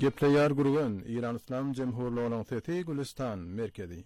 Gepleýär gurgan İran İslam Jemhurluğynyň sesi Gülistan merkezi.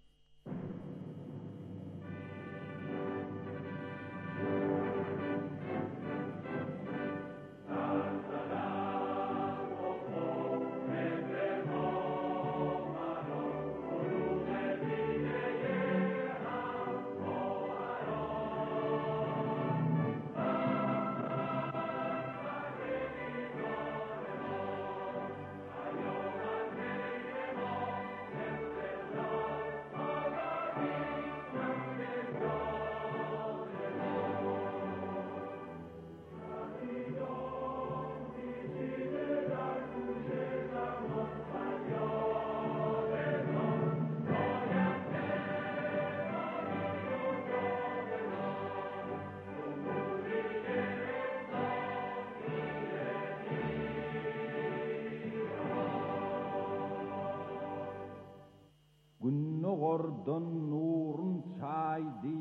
Günnogordan nurun çaydı,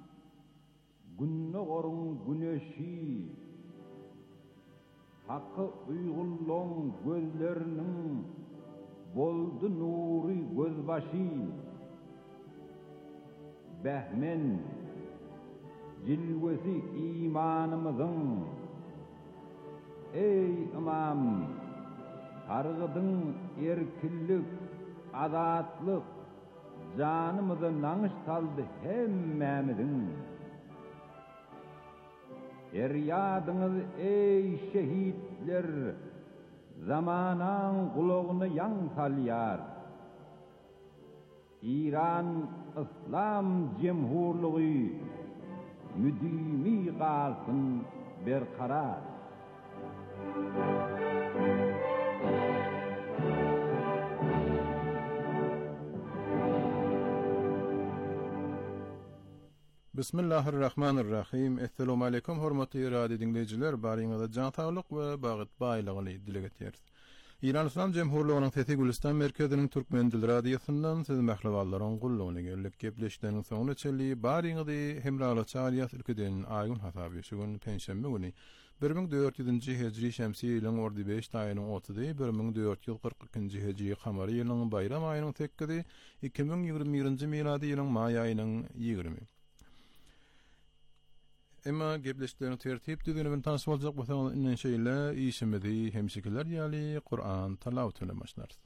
günnogorun güneşi, hakkı uygulluğun gözlerinin boldu nuri gözbaşı. Behmen, cilvesi imanımızın, ey imam, targıdın erkillik, adatlık, canımızı nanış saldı hemmemizin. Eryadınız ey şehitler, zamanan kulağını yan salyar. İran İslam Cemhurluğu müdimi kalsın berkarar. Bismillahirrahmanirrahim. Assalamu alaykum hormatly radio dinleyijiler. Baryňyza jan saglyk we bagyt baýlygyny dile getirýäris. İran İslam Jemhurluğynyň sesi Gülistan merkeziniň türkmen dil radiosundan siz mählewallaryň gullugyny gelip gepleşdiriň soňuna çelli baryňyzy hemrala çarýas ülkeden aýyn hasaby şugun penşenbe güni 1400-nji hejri şemsi ýylyň ordy 5 taýynyň 30-dy 1442-nji hejri kamary ýylynyň bayram aýynyň 8-di 2021-nji milady ýylyň maý aýynyň 20. Emma gepleşiklerini tertip düzeni tanışıp boljak bolsaňyz inden şeýle işimizi hemşekiler ýaly Qur'an talawatyna başlarys.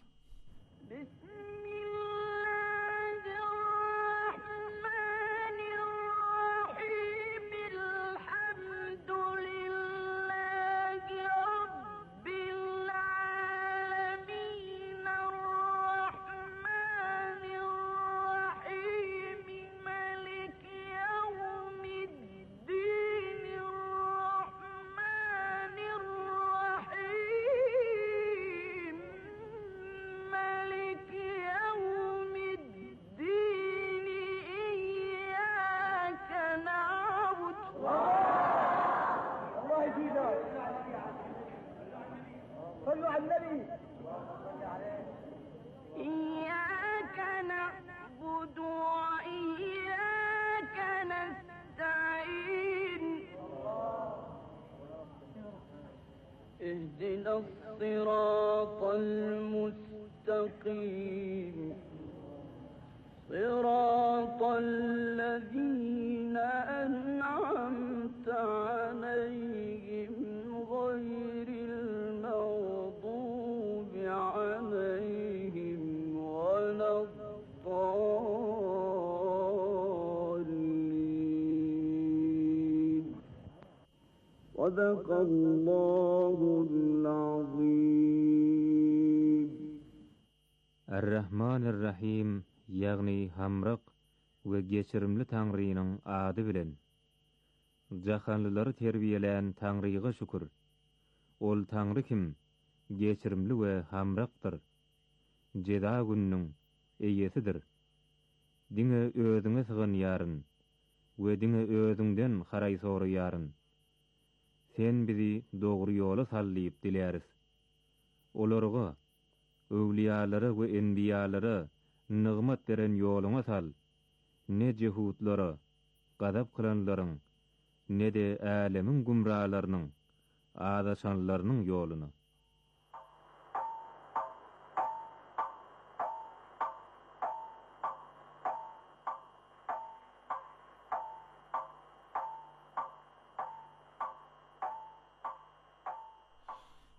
صلوا على النبي إياك نعبد وإياك نستعين اهدنا الصراط المستقيم صراط الذين أنعمت عليهم غير المغضوب عليهم ولا الضالين صدق الله العظيم. الرحمن الرحيم ýagny hamrak we geçirimli Taňrynyň ady bilen. Jahanlylary terbiýelen Taňryga şükür. Ol Taňry kim? Geçirimli we hamrakdyr. Jeda günüň eýesidir. Diňe özüňe sığynýaryn we diňe özüňden haraý soraýaryn. Sen bizi dogry ýola sallyp diläris. Olarga öwliýalary we enbiýalary nygmat beren ýoluňa sal. Ne jehudlara, gadap kılanlaryň, ne de älemiň gumralarynyň, adaşanlarynyň ýoluny.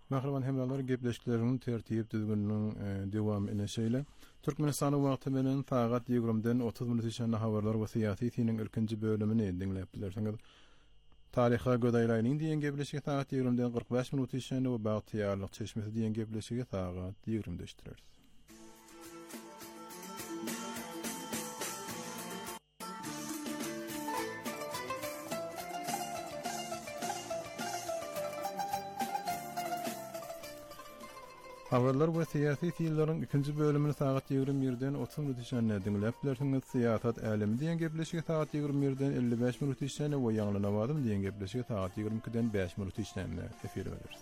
Mahraman hemler gepleşiklerinin tertip düzgünlüğün devam edeşeyle Türkmenistan wagty menen saat 20-den 30 minut içinde habarlar we syýasy tiniň ilkinji bölümini dinläp bilersiňiz. Taryha gödäýläniň diýen gepleşigi saat 20-den 45 minut içinde we bagtýarlyk çeşmesi diýen gepleşigi saat 20-de iştirer. Habarlar we syýasy tiýlerin ikinji bölümini saat 21-den 30 minut içinde dinläp bilersiňiz. Syýasat älemi diýen gepleşigi saat 21-den 55 minut içinde we ýaňlanawadym diýen gepleşigi saat 22-den 5 minut içinde efir bereriz.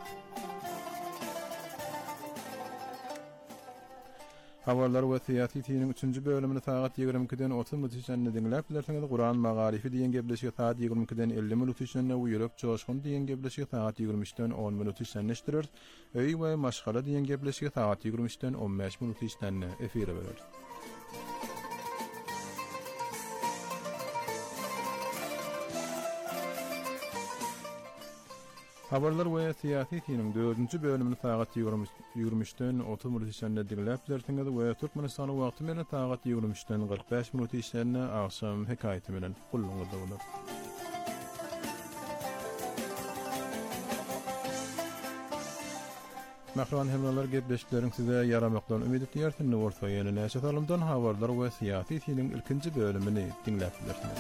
Habarlar we syýasy tiýiniň 3-nji bölümini saat 22-den 30 minut içinde dinläp bilersiňiz. Guran magarifi diýen gepleşigi saat 22-den 50 minut içinde we ýürek joşgun diýen gepleşigi saat 23-den 10 minut içinde iştirer. Öý we maşgala diýen gepleşigi saat 23-den 15 minut içinde efir bereriz. Habarlar we syýasy tiýiniň 4-nji bölümini saat 23-den 30 minut içinde dinläp bilersiňiz we Türkmenistan wagty menen saat 23-den 45 minut içinde akşam hekaýaty menen gulluňyzda bolar. Mahraman hemler gepleşiklerin size yaramakdan ümid etýärsin. Orta ýene näçe salymdan habarlar we syýasy tiýiniň ilkinji bölümini dinläp bilersiňiz.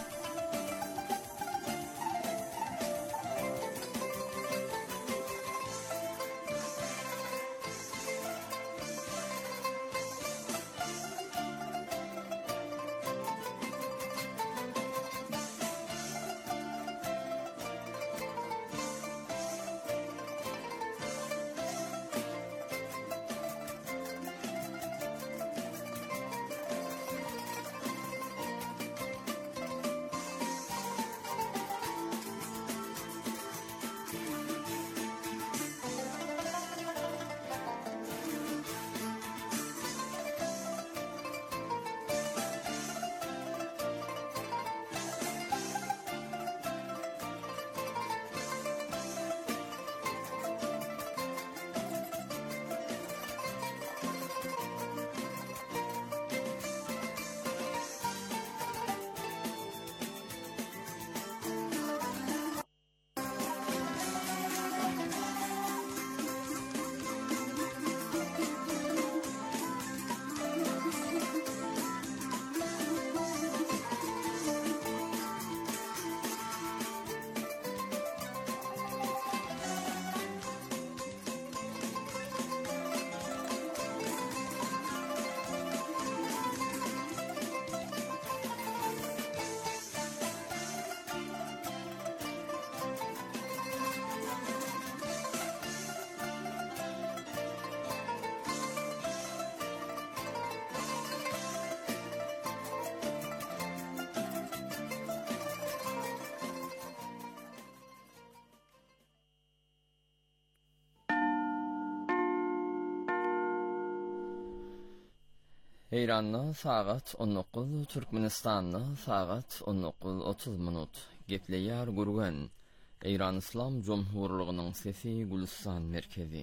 İranlı saat 19, Türkmenistanlı saat 19:30 minut. Gepleýär gurgan. İran İslam Cumhurluğunyň sesi Gülistan merkezi.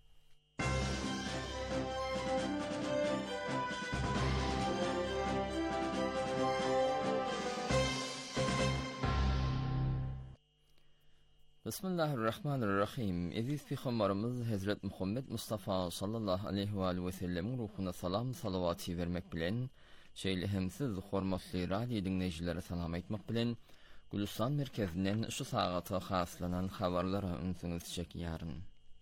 Bismillahirrahmanirrahim. Aziz peygamberimiz Hazret Muhammed Mustafa sallallahu aleyhi ve sellem'in ruhuna salam salavatı vermek bilen, şeýle hemsiz hormatly radio dinleýijilere salam aýtmak bilen, Gülistan merkezinden şu sagata haslanan habarlara ünsüňiz çekýäryn.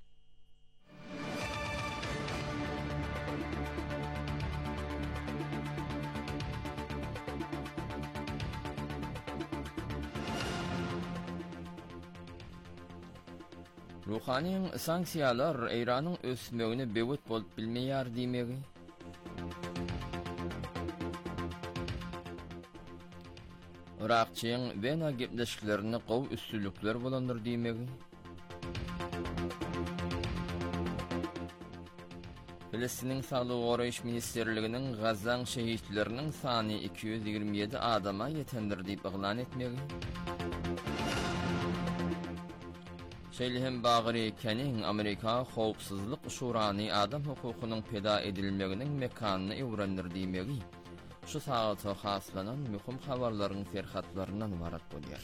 Ruhanyň sanksiýalar Iranyň ösmegine bewet bolup bilmeýär diýmegi. Irakçyň Wena gepleşiklerini gow üstünlükler bolandyr diýmegi. Filistiniň Saglyk Goraýyş Ministerliginiň Gazzaň şehitleriniň sany 227 adama ýetendir diýip iglan etmegi. Şeýlehem Bagry Kenin Amerika Howpsuzlyk Şurany adam hukukynyň peda edilmeginiň mekanyny öwrendirdiýmegi şu sagata haslanan mühim habarlaryň serhatlaryndan ibarat bolýar.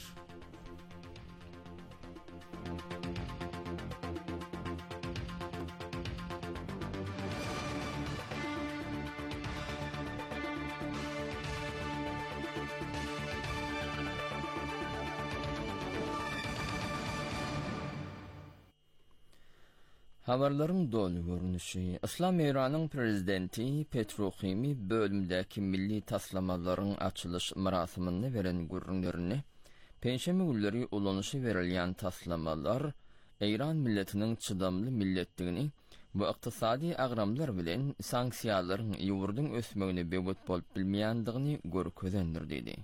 Habarlaryň dolu görünüşi. İslam Iranyň prezidenti Petrochimi bölümdäki milli taslamalaryň açylyş marasiminde beren gurrunlaryny penşeme günleri ulanışı verilýän taslamalar İran milletiniň çydamly milletdigini bu ykdysady agramlar bilen sanksiýalaryň ýurduň ösmegine bebut bolup bilmeýändigini görkezlendir dedi.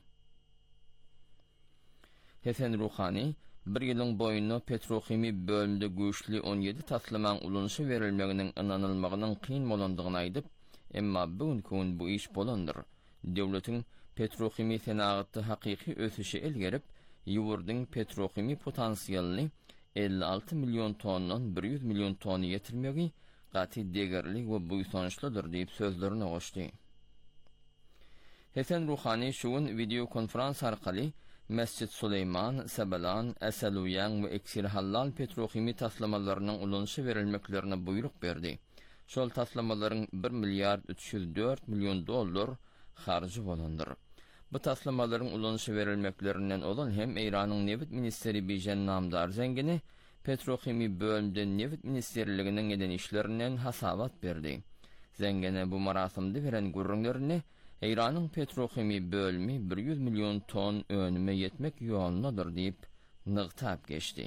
Hasan Rouhani bir ýylyň boýuna Petrochimi bölümde güýçli 17 taslamaň ulanışı verilmeginiň inanylmagynyň kyn bolandygyny aýdyp, emma bugün bu iş bolandyr. Döwletiň Petrochimi senagatda hakyky ösüşi elgerip, ýurduň Petrochimi potensiýalyny 56 milyon tonnan 100 milyon tonna ýetirmegi gaty degerlik we buýsançlydyr diýip sözlerini goşdy. Hasan Rouhani şuň video konferans arkaly Mescid Süleyman, Sebelan, Eseluyan we Eksir Hallal Petrochimi taslamalarynyň ulanışı verilmeklerine buyruk berdi. Şol taslamalaryň 1 milyard 304 milyon dollar harjy bolandyr. Bu taslamalaryň ulanışı verilmeklerinden olan hem Iranyň Newit ministeri Bijan namdar zengini Petrochimi bölümde Newit ministerliginiň eden işlerinden hasabat berdi. Zengine bu marasimde beren gurrunlaryny Iranyň Petrochimi bölümi 100 milyon ton önüme yetmek ýolundadyr diýip nygtap geçdi.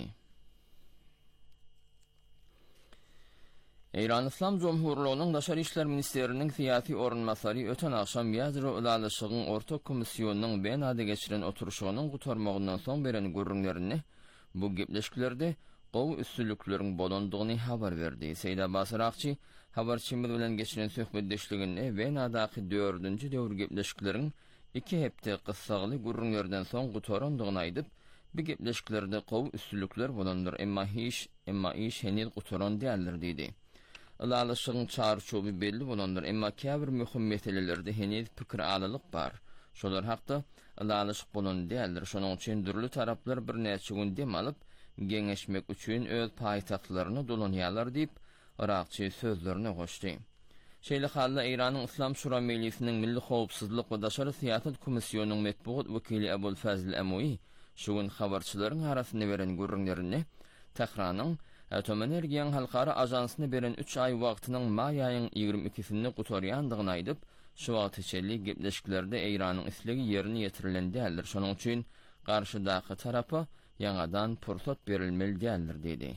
Iran İslam Cumhuriyetining Daşary işler ministeriniň syýasy orunmasary öten akşam ýazry ulanışygyň ortak komissiýonynyň benada geçiren oturuşynyň gutarmagyndan soň beren gurrunlaryny bu gepleşiklerde gowy üstünlikleriň bolandygyny habar berdi. Seýda Basyrakçy habarçymyz bilen geçiren söhbetdeşligini we nadaky 4-nji döwür gepleşikleriň 2 hepde gysgaly gurrunlardan soň gutarandygyny aýdyp, bu gepleşiklerde gowy üstünlikler bolandyr, emma iş henüz gutaran däldir diýdi. Ulanışygyň çarçoby belli bolandyr, emma käbir möhüm meselelerde henüz pikir alalyk bar. Şolar hakda ulanışyk bolan däldir. Şonuň üçin dürli taraplar bir näçe gün dem alyp geňeşmek üçin öz paýtahtlaryny dolanýarlar diýip Irakçy sözlerini goşdy. Şeýle halda Iranyň İslam Şura Meclisiniň Milli Howpsuzlyk we Daşary Syýasat Komissiýonynyň metbuat wekili Abul Fazl Amoui şuň habarçylaryň arasynda beren gurrunlaryny Tehranyň Atom Energiýaň Halkara Ajansyna beren 3 ay wagtynyň may aýynyň 22-sinde gutarýandygyny aýdyp, şu wagt içelik gepleşiklerde Iranyň isligi ýerine ýetirilen däldir. Şonuň üçin garşydaky tarapy ýangadan pursat berilmeli däldir dedi.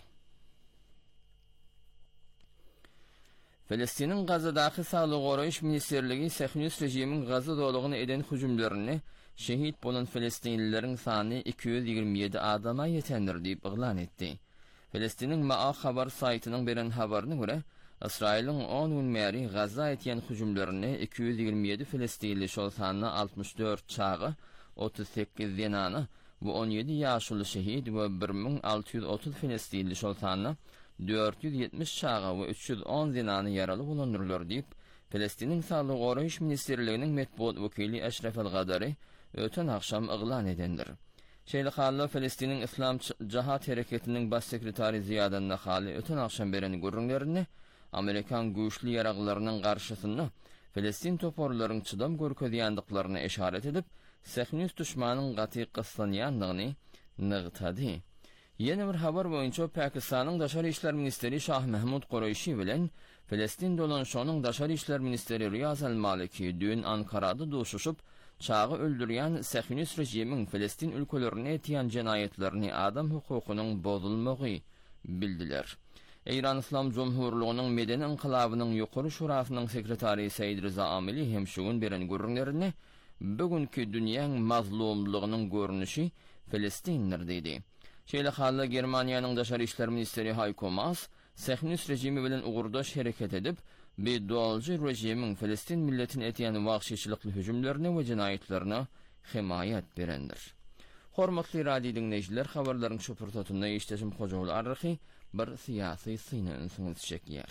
Filistiniň Gazadaky Saglyk Goraýyş Ministerligi Sehnus rejimiň Gaza dolugyny eden hüjümlerini şehit bolan Filistinlileriň sany 227 adama ýetendir diýip iglan etdi. Filistiniň Ma'a habar saýtynyň beren habaryna görä, Israýlyň 10 gün märi Gaza etýän hüjümlerini 227 Filistinli şol sanyny 64 çagy, 38 zenany, bu 17 ýaşly şehit we 1630 Filistinli şol sanyny 470 çağa ve 310 zinany yaraly bolandyrlar diýip Filistiniň Saglyk Goraýyş Ministerliginiň metbuat wekili Eşref el-Gadary öten akşam iglan edendir. Şeýle halda Filistiniň İslam Jahat Hereketiniň baş sekretary Ziyadan Nahaly öten akşam beren gurrunlaryny Amerikan güýçli ýaraglarynyň garşysynda Filistin toporlaryň çydam görkezýändiklaryny eşaret edip, Sehnus düşmanyň gaty gyslanýandygyny nygtady. Yeni bir habar boýunça Pakistanyň Daşary işler ministeri Şah Mahmud Qurayşi bilen Filistin dolanşynyň Daşary işler ministeri Riyaz el-Maliki dün Ankara'da doşuşup çağı öldürýän Sehnus rejimiň Filistin ülkelerine etýän jenaýetlerini adam hukukynyň bozulmagy bildiler. Iran İslam Cumhuriyetining Medeni inqilabynyň ýokary şurasynyň sekretary Said Reza Amili hem şuň beren gurrunlaryny bugünkü dünýäň mazlumlygynyň görnüşi Filistindir diýdi. Şeýle halda Germaniýanyň Daşary işler ministeri Heiko Maas Sehnus rejimi bilen ugurdaş hereket edip, bedualcı rejimiň Filistin milletine etýän wagşyçylykly hüjümlerini we jenaýetlerini himayet berendir. Hormatly radio dinleyijiler, habarlaryň şu pursatyny işleşim hojaly arky bir syýasy synyň soňuny çekýär.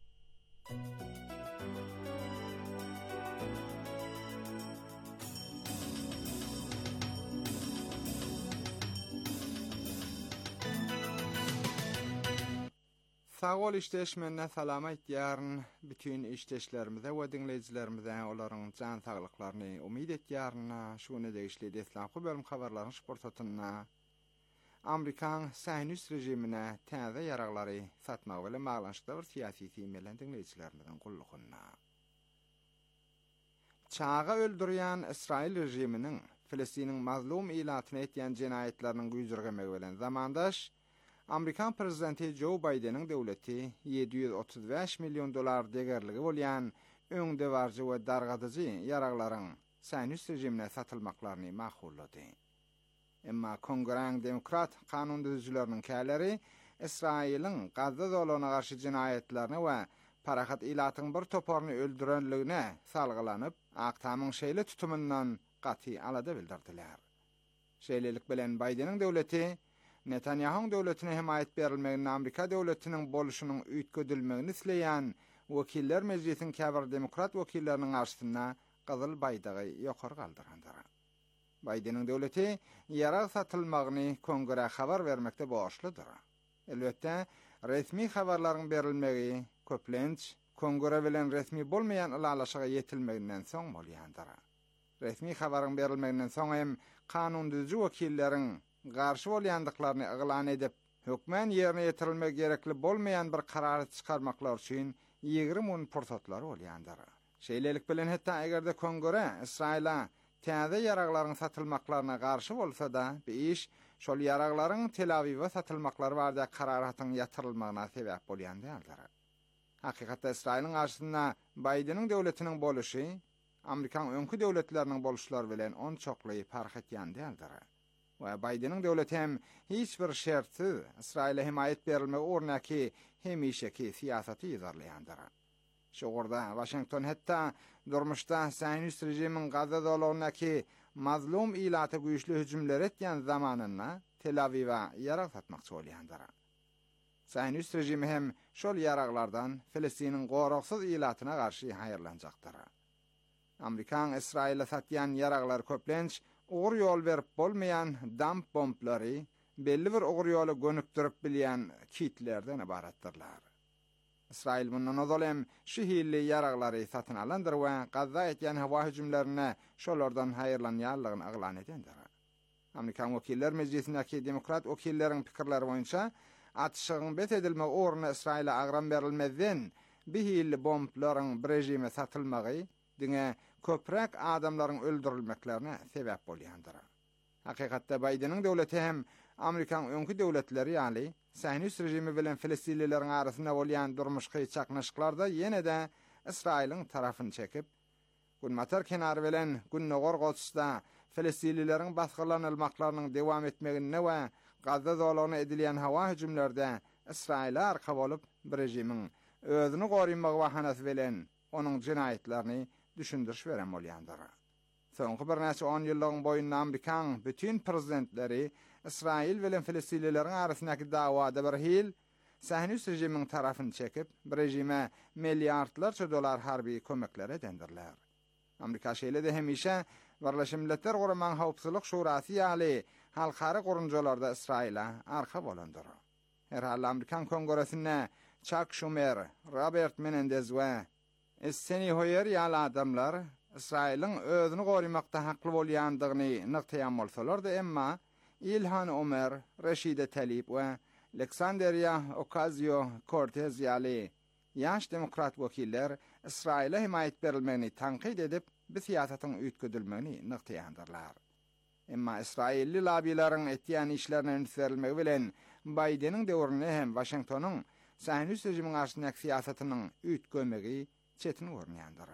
Sağ ol işleşmenne salamat ýaryn bütün işleşlerimize we dinleyijilerimize olaryň jan saglyklaryny umyt etýärna şuny degişli deslamky bölüm habarlaryň şportatyna Amerikan Saýnus rejimine täze ýaraglary satmak bilen baglanşykda bir syýasy teýmelen dinleyijilerimizden gullugyna. Çağa öldürýän İsrail rejiminiň Filistiniň mazlum ilatyny etýän jenaýetleriniň güýjürgemegi bilen zamandaş Amerikan prezidenti Joe Biden'in döwleti $735 milyon degerligi bolýan öňde barjy we dargadyjy ýaraglaryň Saýnus rejimine satylmaklaryny maqullady. Emma Kongress Demokrat kanun düzüjüleriniň käleri İsrail'in Gazza zolugyna garşy jenaýetlerini we parahat ilatyň bir toparny öldürenligine salgylanyp, Aktamyň şeýle tutumyndan gaty alada bildirdiler. Şeýlelik bilen Biden'in döwleti Netanyahu'nun döwletine himayet berilmegini Amerika döwletiniň boluşynyň üýtgedilmegini isleýän Wekiller Meclisiň käbir demokrat wekilleriniň garşysyna gyzyl baydagy ýokary galdyrandyr. Biden'in döwleti ýarag satylmagyny Kongress habar bermekde borçludyr. Elbetde resmi habarlaryň berilmegi köplenç Kongress bilen resmi bolmaýan ulalaşyga ýetilmeginden soň bolýandyr. Resmi habaryň berilmeginden soň hem kanun düzüjü wekilleriň garşy bolýandyklaryny yglan edip, hökmen ýerine ýetirilmek gerekli bolmaýan bir karar çykarmaklar üçin 20 mun pursatlary bolýandyr. Şeýlelik bilen hatda egerde Kongress Israila täze ýaraglaryň satylmaklaryna garşy bolsa-da, bu iş şol ýaraglaryň Tel Awiv'e satylmaklary barada kararatyň ýatyrylmagyna sebäp bolýandyr. Hakykatda Israiliň garşysyna Biden'in döwletiniň boluşy Amerikan öňkü döwletleriniň boluşlary bilen on çokly fark etýändir. Ve Biden'in döwleti hem hiç bir şertsiz İsrail'e himayet berilme ornaki hemişeki siyaseti ýazarlaýandyr. Şoğurda Washington hatta durmuşda Saýnus rejimiň Gazza zolugyndaki mazlum ilaty güýçli hüjümler etýän zamanyna Tel Awiv'e ýarag satmakçy bolýandyr. Saýnus rejimi hem şol ýaraglardan Filistiniň goroksyz ilatyna garşy haýyrlanjakdyr. Amerikan Israil'e satýan ýaraglar köplenç ogur ýol berip bolmayan damp bomblary, belli bir ogur ýoly gönüpdirip bilýän kitlerden ibaratdyrlar. İsrail bundan ozalem şihilli ýaraglary satyn alandyr we Gazza etýän hawa hüjümlerine şolardan haýyrlanýarlygyny aglan edendir. Amerikan Wekiller Meclisindäki demokrat wekilleriň pikirleri boýunça atışygyň bet edilmek orna Israil'e agram berilmezden bihilli bomblaryň bir rejime satylmagy diňe köprek adamlaryň öldürilmeklerine sebäp bolýandyr. Hakykatda Biden'in döwleti hem Amerikan öňkü döwletleri ýaly Saýnus rejimi bilen Filistinlileriň arasynda bolýan durmuşky çaknaşyklarda ýene-de Israiliň tarafyny çekip, Günmatar kenary bilen Günnogor goçda Filistinlileriň basgylanylymaklarynyň dewam etmegine we Gazza zolugyna edilýän hawa hüjümlerde Israil'e arka bolup bir rejimiň özüni goruýmagy bahanasy bilen onuň jenaýetlerini düşündürüş veren bolýandyr. Soňky bir näçe 10 ýyllygyň boýundan Amerikan bütün prezidentleri İsrail bilen Filistinlileriň arasyndaky dawada bir hil Saýnus rejimiň tarafyny çekip, bir rejime milliardlarça dolar harby kömekler edendirler. Amerika şeýle-de hemişe Birleşik Milletler Guramaň Howpsuzlyk Şurasy ýaly halkary gurunjalarda Israil'e arka bolandyr. Her hal Amerikan Kongressine Chuck Schumer, Robert Menendez we Steny Hoyer ýaly adamlar İsrailiň özüni goruýmakda hakly bolýandygyny nyktaýan bolsalar-da, emma İlhan Omer, Rashida Tlaib we Alexandria Ocasio-Cortez ýaly ýaş demokrat wekiller Israil'e himayet berilmegini tankyd edip, bu siýasatyň üýtgedilmegini nyktaýandyrlar. Emma İsrailli labiýlaryň etýän işlerine ünsürilmegi bilen Biden'in döwrüne hem Washingtonyň Saýnus rejimiň garşyndaky siýasatynyň üýtgemegi çetin görünýändir.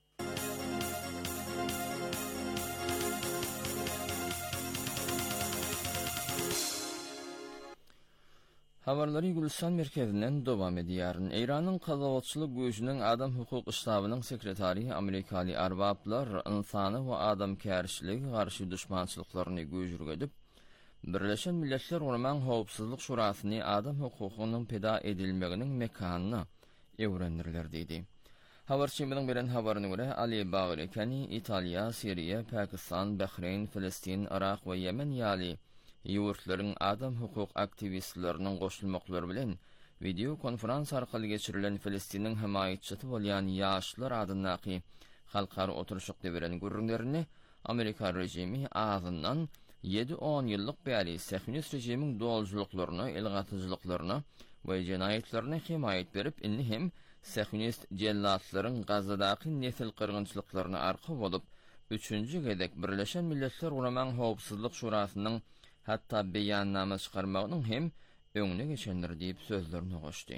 Habarlary Gülistan merkezinden dowam edýär. Iranyň gazawatçylyk güýjüniň adam hukuk işlabynyň sekretary Amerikaly arbaplar insany we adam kärşiligi garşy düşmançylyklaryny güýjürgedip, Birleşen Milletler Urman Howpsuzlyk Şurasyny adam hukukynyň peda edilmeginiň mekanyny öwrendirler dedi. Habarçymyň beren habaryna görä Ali Bagri Kani Italiya, Siriya, Pakistan, Bahreyn, Filistin, Irak we Yemen ýaly ýurtlaryň adam hukuk aktivistleriniň goşulmaklary bilen video konferans arkaly geçirilen Filistiniň hemaýetçisi bolýan ýaşlar adynaky halkara oturuşyk beren gürrüňlerini Amerika rejimi ağzından 7-10 ýyllyk bäri Sahunist rejimiň doljulyklaryna, elgatyjylyklaryna we jenaýetlerine himayet berip, inni hem Sahunist jellatlaryň Gazadaky nesil kırgınçylyklaryna arka bolup, 3-nji gedek Birleşen Milletler Urman Howpsuzlyk Şurasynyň hatta beýannama çykarmagynyň hem öňüne geçendir diýip sözlerini goşdy.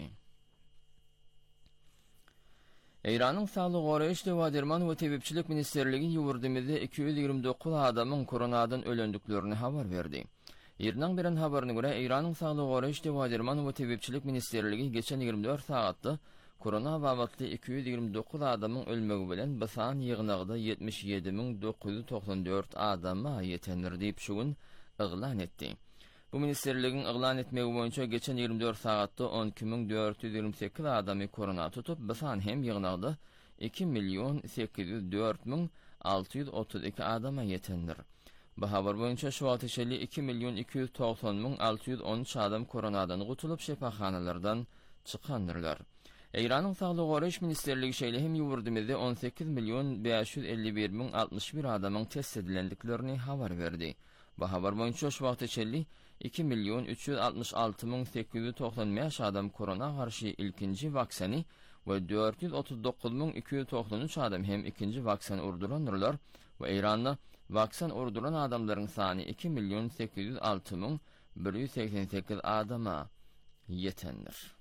Iranyň Saglyk Goraýyş Dewaderman we Tebipçilik Ministerligi ýurdumyzda 229 adamyň koronadan ölendiklerini habar berdi. Iranyň beren habaryna görä, Iranyň Saglyk Goraýyş Dewaderman we Tebipçilik Ministerligi geçen 24 saatda korona babatly 229 adamyň ölmegi bilen bu san ýygnagda 77.994 adama ýetendir diýip şugun yglan etdi. Bu ministerligiň yglan etmegi boýunça geçen 24 saatda 12.428 adamy korona tutup, bu san hem ýygnagda 2.804.632 adama ýetendir. Bu habar boýunça şu wagt içeli 2.290.613 adam koronadan gutulup şefaxanalardan çykandyrlar. Iranyň Saglyk Goraýyş Ministerligi şeýle hem ýurdumyzda 18.551.061 adamyň test edilendiklerini habar berdi. Bu habar boýunça şu wagt içeli 2.366.895 adam korona karşı ilkinci vaksini ve 439.293 adam hem ikinci vaksini urduranırlar ve İran'da vaksin urduran adamların sani 2.806.188 adama yetendir.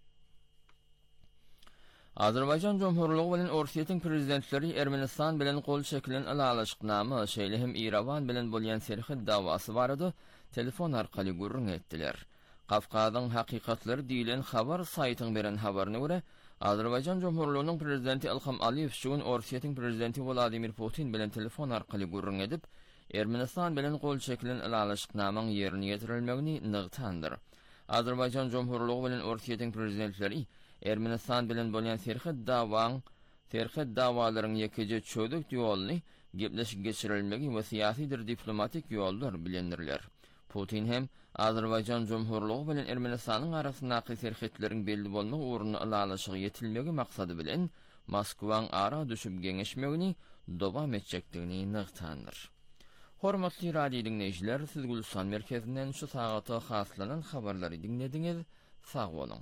Azerbaycan Cumhurluğu bilen Orsiýetiň prezidentleri Ermenistan bilen gol çekilen alalaşyknama şeýle hem İrawan bilen bolýan serhid dawasy barady telefon arkaly gurrun etdiler. Kafkadan hakikatlary diýilen habar saýtyň beren habaryna görä, Azerbaycan Cumhurluğunyň prezidenti Ilham Aliýew şuň Orsiýetiň prezidenti Vladimir Putin bilen telefon arkaly gurrun edip, Ermenistan bilen gol çekilen alalaşyknamyň ýerine ýetirilmegini nygtandyr. Azerbaycan Cumhurluğu bilen Orsiýetiň prezidentleri Ermenistan bilen bolýan serhid dawalaryň ýekeje çödük ýoluny gepleşik geçirilmegi we siýasydyr diplomatik ýollar bilendirler. Putin hem Azerbaycan Cumhurluğu bilen Ermenistanyň arasyndaky serhidleriň belli bolmagy uğruna alalaşygy ýetilmegi maksady bilen Moskwaň ara düşüp geňeşmegini dowam etjekdigini nygtandyr. Hormatly radio dinleýijiler, siz Gülşan merkezinden şu sagata haslanan habarlary dinlediňiz. Sag bolun.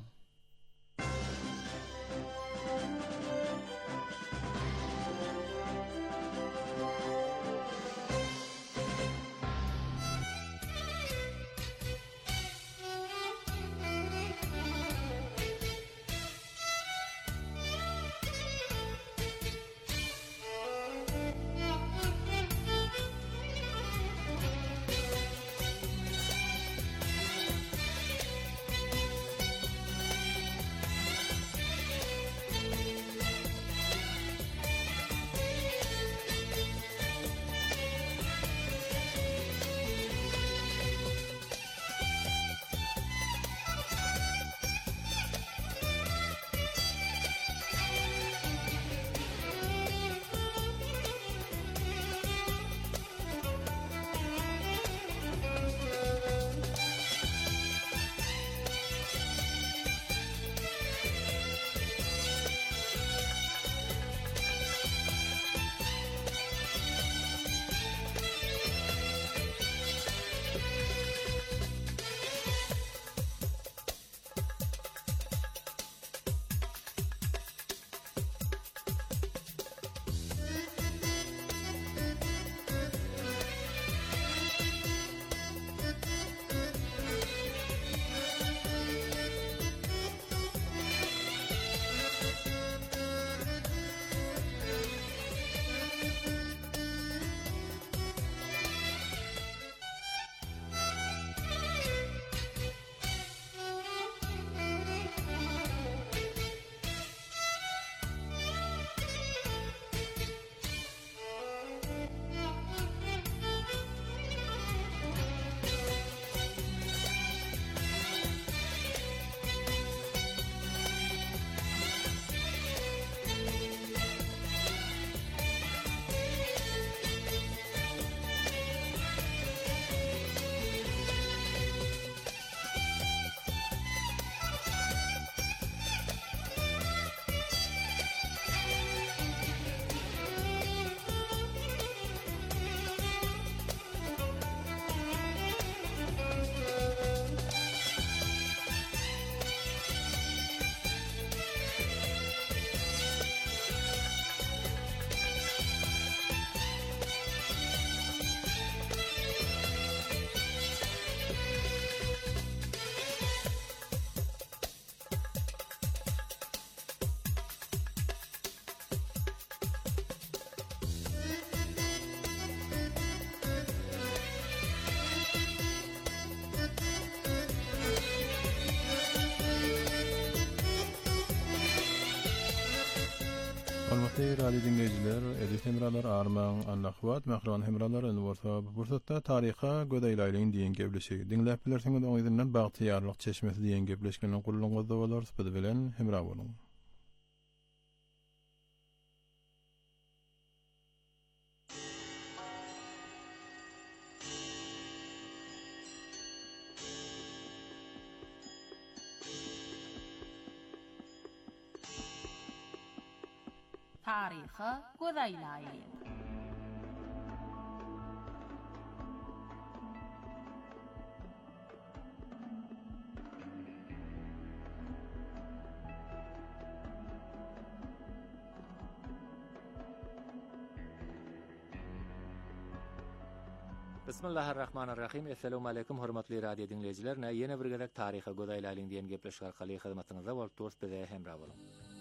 Hormatly radio dinleyijiler, edit hemralar Arman, Annahwat, Mahran hemralar Enwarsa, bursatda taryha gödeylaýlyň diýen gebleşi. Dinläp bilersiňiz oň ýerinden bagtyýarlyk çeşmesi diýen gebleşigini gullanyňyzda bolar, bu bilen hemra boluň. Taryhy gödäýläýin. Bismillahirrahmanirrahim. Assalamu alaykum hormatly radio dinleyijiler. Ýene bir gezek taryhy gödäýläýin diýen gepleşik arkaly hyzmatyňyzda bolup durýar, bize hemra bolun.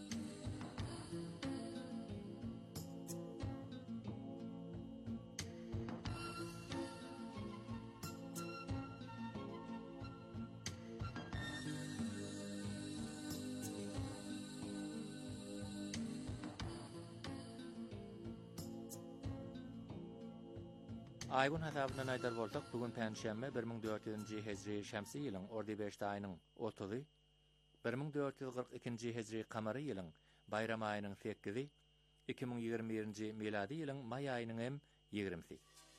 Aýgun hasabyna aýdar bolsak, bugün Pänşembe 1400-nji hejri şämsi ýylyň ordy 5 aýynyň 30-y, 1442-nji hejri kamary ýylyň bayram aýynyň 8-i, 2021-nji miladi ýylyň may aýynyň hem 20-si.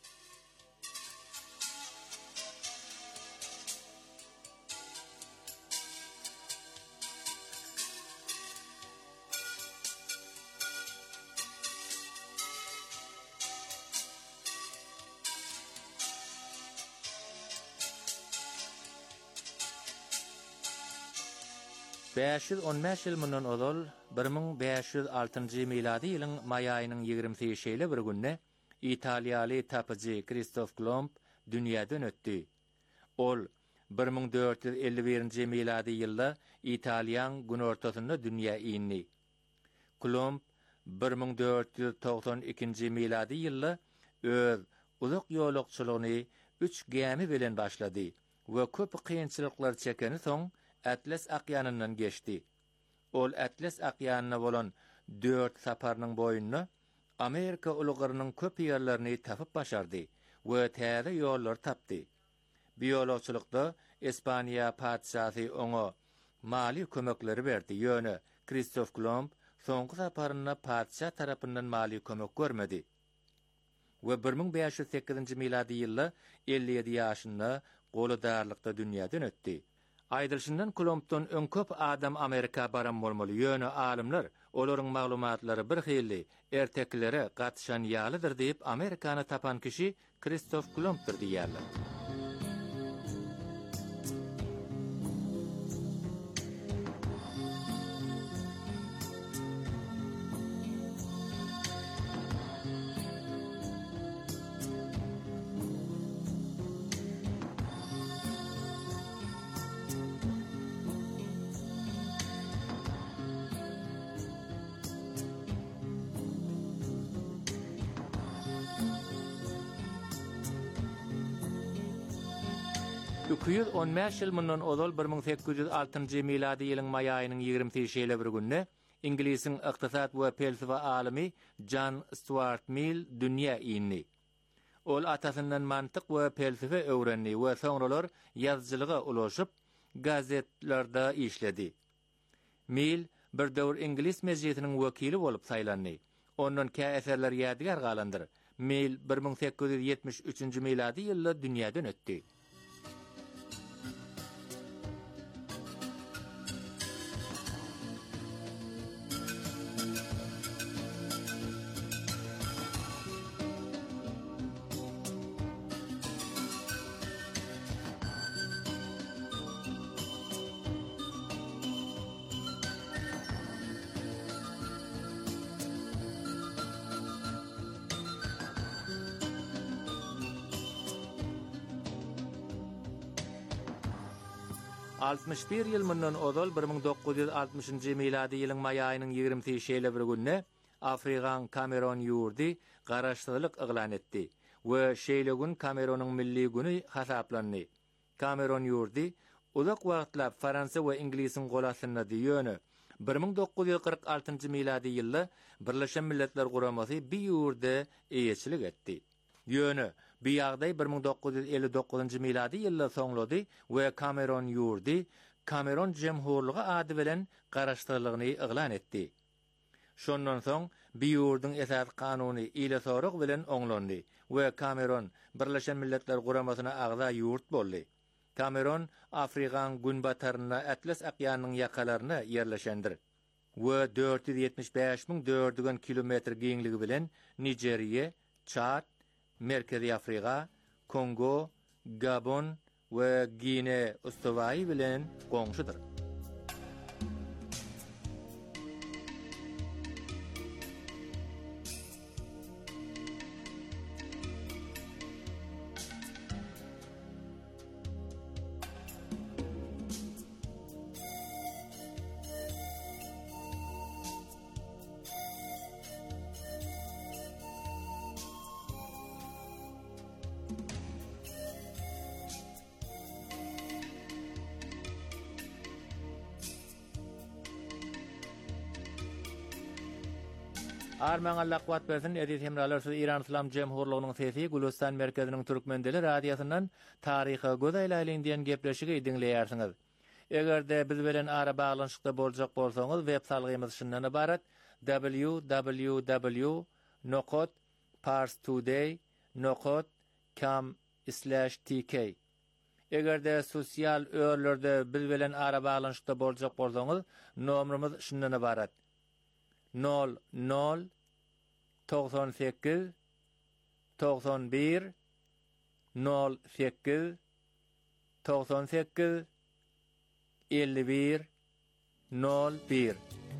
Beşil 15 ýyl mundan ozal 1506-njy miladi ýylyň may aýynyň 20-si şeýle bir günne Italiýaly tapyjy Christoph Kolumb dünýäden ötdi. Ol 1451-nji miladi ýylda Italiýanyň gün ortasynda dünýä ýyny. Kolumb 1492-nji miladi ýylda öz uzak ýolukçylygyny 3 gemi bilen başlady we köp kynçylyklar çekeni soň Atlas Akyanından geçti. Ol Atlas Akyanyna bolan 4 saparnyň boyunna Amerika ulugyrynyň köp ýerlerini tapyp başardy we täze ýollar tapdy. Biologçylykda Ispaniýa padşahy oňa mali kömekleri berdi. Ýöne Christoph Kolumb soňky saparyna padşah tarapyndan mali kömek görmedi. We 1508-nji miladi ýylda 57 ýaşynda goladarlykda dünýäden ötdi. Aýdylşyndan Kolumbdan öň köp adam Amerika baran bolmaly. Ýöne alimler olaryň maglumatlary bir hili erteklere gatşan ýalydyr diýip Amerikany tapan kişi Christoph Kolumb'dyr diýerler. Kuyuz 15 ýyl mundan ozal 1806-njy miladi ýylyň may aýynyň 20-si şeýle bir günne Inglisiň ykdysat we felsefe alimi John Stuart Mill dünýä ýyny. Ol atasyndan mantyk we felsefe öwrenli we soňralar ýazgylyga ulaşyp gazetlerde işledi. Mill bir döwür Inglis mezhiyetiniň wekili bolup saýlandy. Ondan kä eserler ýadigar galandyr. Mill 1873-nji miladi ýylda dünýäden ötdi. ...61 ýyl mundan ozal 1960-njy miladi ýylyň may aýynyň 20-si şeýle bir günne Afrikan Cameron ýurdy garaşdyrlyk eglan etdi we şeýle gün Cameronyň milli güni hasaplandy. Cameron ýurdy uzak wagtlap Fransa we Inglisiň golasyna diýýöne 1946 miladi ýylda Birleşen Milletler Guramasy bir ýurde eýetçilik etdi. Ýöne, bu ýagdaý 1959 miladi ýylda soňlady we Cameron ýurdy Cameron Jemhurlugy ady bilen garaşdyrlygyny eglan etdi. Şondan soň bu ýurdun esas kanuny ile sorak bilen oňlandy we Cameron Birleşen Milletler Guramasyna agza ýurt boldy. Cameron Afrikan günbataryna Atlas Akyanynyň ýakalaryna ýerleşendir. We 475.000 kilometr geňligi bilen Nigeriýa, Çad, Merkezi Afrika, Kongo, Gabon we Gine ustawaý bilen goňşudyr. Arman Allah quvvat bersin. Edis hemralar söz İran İslam Cemhurluğunyň sesi Gülistan merkeziniň türkmendeli radiýasyndan taryhy gözelýän diýen gepleşigi dinleýärsiňiz. Egerde biz bilen ara baglanşykda boljak bolsaňyz web salgymyz şundan ibarat: www.parstoday.com/tk. Egerde sosial örlerde biz bilen ara baglanşykda boljak bolsaňyz nomerimiz şundan ibarat: 00 98 91 08 98 51 01.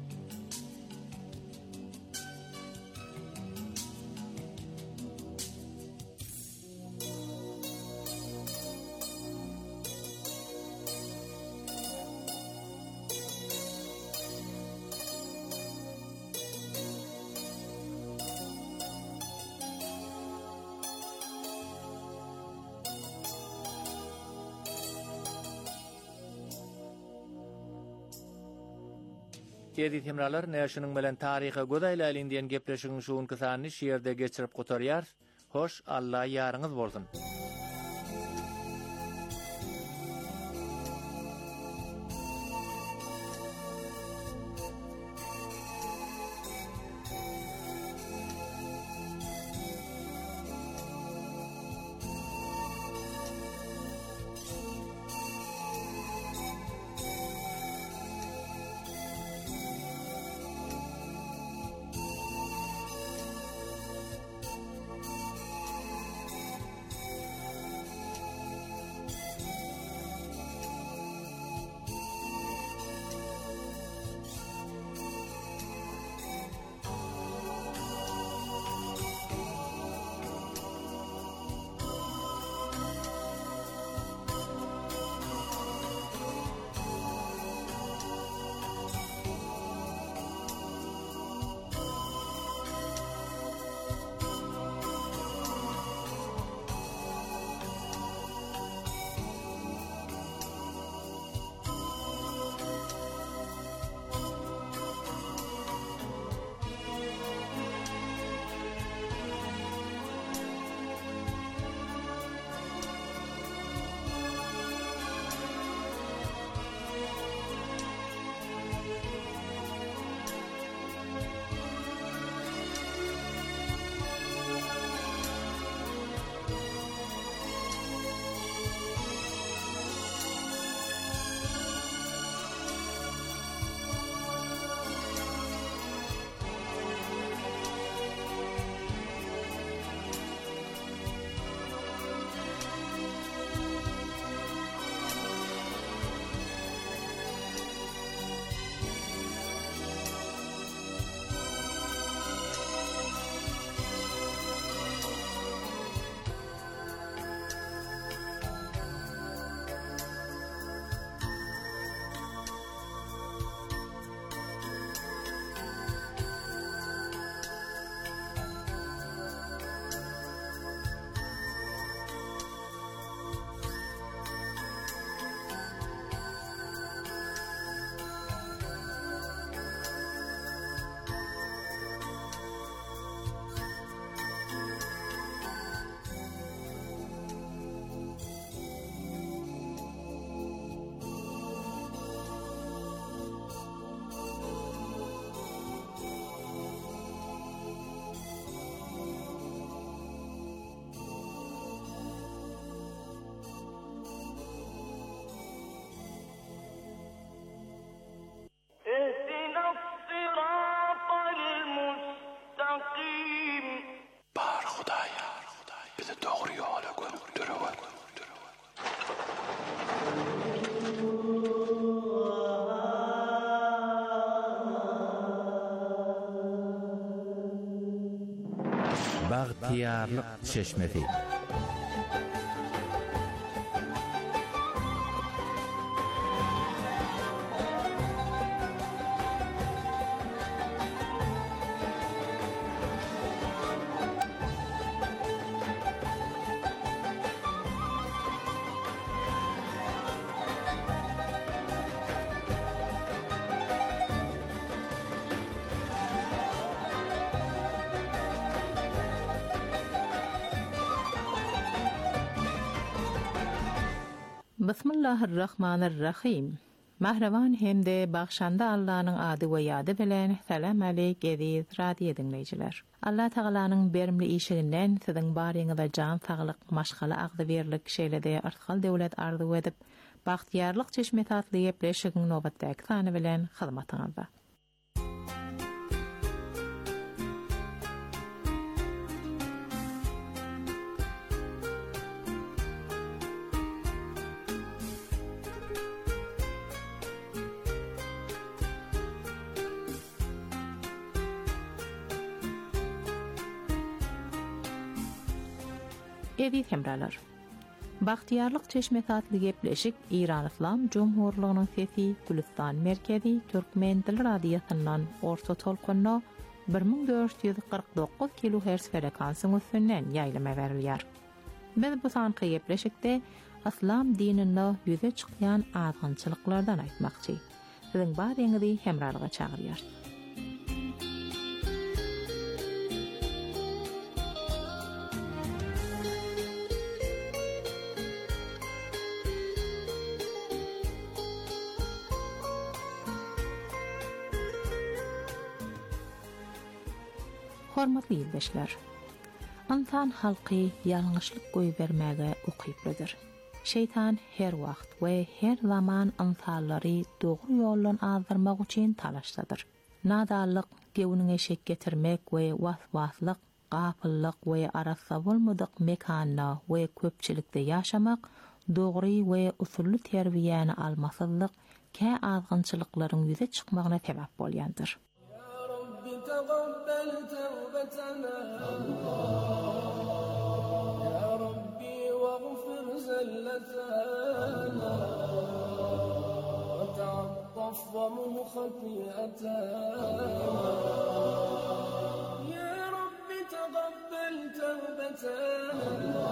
Edis hemralar näşiniň bilen taryhy gözelýän diýen gepleşigiň şuun kysany şeýerde geçirip gotarýar. Hoş, Allah ýaryňyz bolsun. bizi doğru yola götürüyor. Baghtiyarlyk çeşmesi. Bismillahirrahmanirrahim. Mahravan hemde bagşanda Allah'ın adı we ýady bilen salam aleyk aziz radio dinleýijiler. Allah Taalanyň bermli işiginden siziň baryňyzda jan saglyk, maşgala agdy berlik şeýlede artgal döwlet arzu edip, bagtyarlyk çeşmesi atly ýepleşigiň nobatdaky sany bilen hyzmatyňyzda. Eziz hemralar, Baghtiyarlyk çeşmesi atly gepleşik İran İslam Cumhurluğunyň sesi Gülistan merkezi Türkmen dil radiosundan orta tolkunna 1449 kHz frekansyň üstünden ýaýlama berilýär. Biz bu sanky gepleşikde İslam dininde ýüze çykýan azgynçylyklardan aýtmakçy. Siziň baryňyzy hemralyga çagyrýar. Hormatly ýurtdaşlar. Insan halky ýalňyşlyk goý bermäge ukypdyr. Şeytan her wagt we her zaman insanlary dogry ýoldan azdyrmak üçin talaşdadyr. Nadallyk, gewüniňe şek getirmek we waswaslyk, gapyllyk we arasa bolmadyk mekanda we köpçilikde ýaşamak, dogry we usully terbiýäni almasyllyk kä azgynçylyklaryň ýüze çykmagyna sebäp bolýandyr. تقبل توبتنا يا ربي واغفر زلتنا وتعطف ومن خطيئتنا يا ربي تقبل توبتنا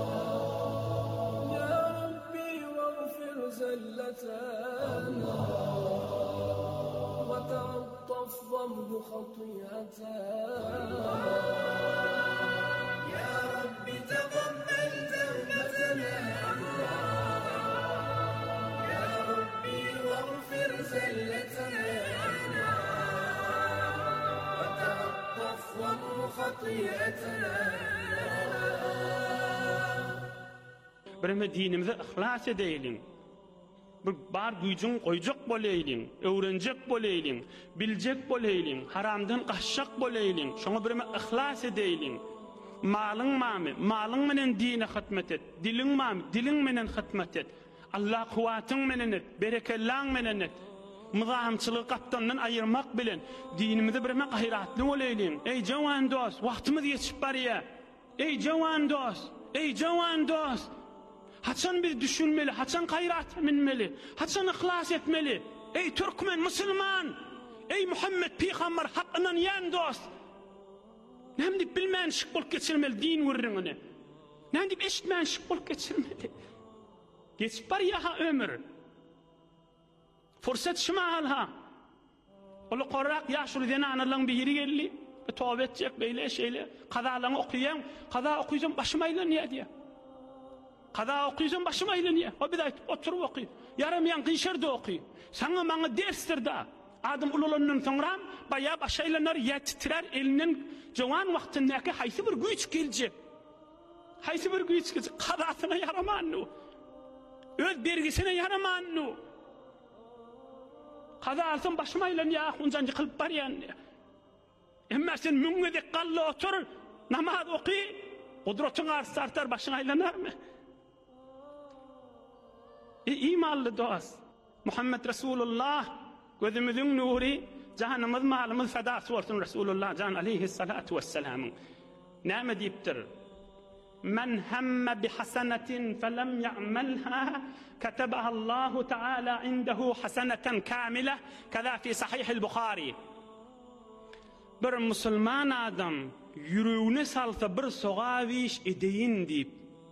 يا ربي واغفر زلتنا وتعطف ومن خطيئتنا يا ربي تقبل توبتنا يا ربي واغفر زلتنا وتعطف ومن خطيئتنا Birme dinimize ihlas edeýin. Bir bar güýjüň goýjak boleýin, öwrenjek boleýin, biljek boleýin, haramdan gaçjak boleýin. Şoňa birme ihlas edeýin. Malyň mamy, malyň menen dine hyzmat et. Diliň mamy, diliň menen hyzmat et. Allah kuwatyň menen et, berekellaň menen et. Mızahymçylyk gapdandan aýyrmak bilen dinimizi birme gaýratly boleýin. Ey jowan dost, wagtymyz ýetip barýar. Ey jowan dost, ey jowan dost. Haçan bir düşünmeli, haçan gayrat minmeli, haçan ihlas etmeli. Ey Türkmen, Müslüman, ey Muhammed Peygamber haqqynyň ýan dost. Näme bilmän şyk bolup geçirmeli din wurryňyny. Näme eşitmän şyk bolup geçirmeli. Geçip barýar ömür. Fursat şumal ha. Olu qorak ýaşulydan anylaryň biri geldi. Tawbe etjek beýle şeýle. Qazalaryň okuýan, qaza okuýsam başyma aýlanýar diýär. Qaza okuýsam başyma aýlanýar. O bir aýtyp oturup okuý. Yaramayan gynşarda okuý. Saňa maňa dersdirde. Adam ululandan soňra baýa başaýlanar ýetitirer elinden jowan wagtyndaky haýsy bir güýç geljek. Haýsy bir güýç geljek. Qazasyna yaramandy. Öz bergisine yaramandy. Qaza alsam başyma aýlanýar, hunjan ýykylyp barýan. Emma sen müňe de galla otur, namaz okuy. Kudretün arsa artar, başın aylanar mı? İmanlı dost. Muhammed Resulullah gözümüzün nuri, canımız malımız fedası olsun Resulullah can aleyhissalatu vesselam'ın. Ne deyiptir? Men hemme bi hasenetin felem ya'melha ketebaha Allahu Teala indehu haseneten kamile keza fi sahih Bukhari. Bir Müslüman adam yüreğine salsa bir soğaviş edeyin deyip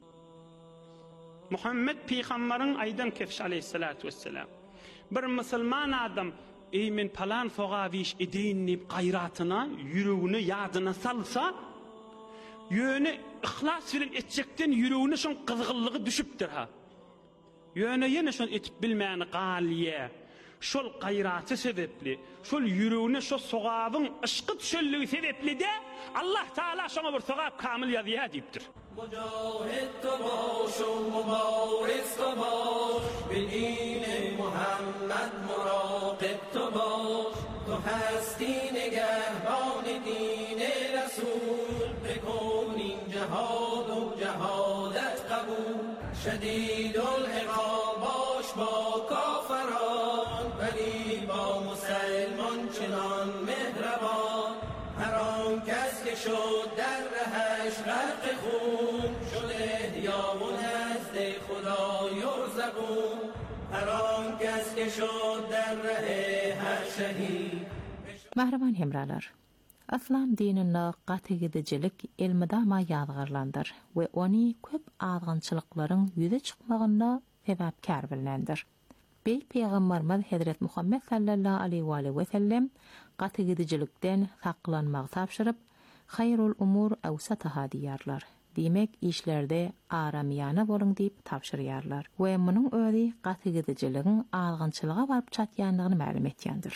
Muhammed Peygamber'in aydan kefş aleyhissalatu vesselam. Bir Müslüman adam men falan soğaviş edeyin deyip gayratına, yüreğine, yadına salsa yönü ihlas bilen etjekden yüreğine şon kızgınlığı düşüpdir ha. Yönü yine şon etip bilmeyeni galiye. Şol gayratı sebepli, şol yüreğine şol soğabın ışkı düşöllüğü sebepli de Allah Teala şona bir soğab kamil yazıya deyiptir. Mücahid to baş o mübariz to baş bil dîn Muhammed muraqib to baş to hasti nigahban dîn Resul bikun cihad و جهادت قبول شدید العقاب باش با کافران ولی با مسلمان چنان مهربان هر آن کس که شد در رهش غرق خون شد احیا و نزد خدا یرزقون هر آن کس که شد در ره هر شهید Mahraman hemralar. Aslam dinine gatygydyjylyk elmidama ýazgarlandyr we ony köp azgynçylyklaryň ýüze çykmagyna sebäpkär bilendir. Bey Peýgamberimiz Hazrat Muhammed sallallahu aleyhi we sellem gatygydyjylykdan saklanmagy tapşyryp, hayrul umur awsataha diýerler. Demek işlerde aramyana bolun diýip tapşyrýarlar we munyň özi gatygydyjylygyň azgynçylyga baryp çatýanlygyny ma'lum etýändir.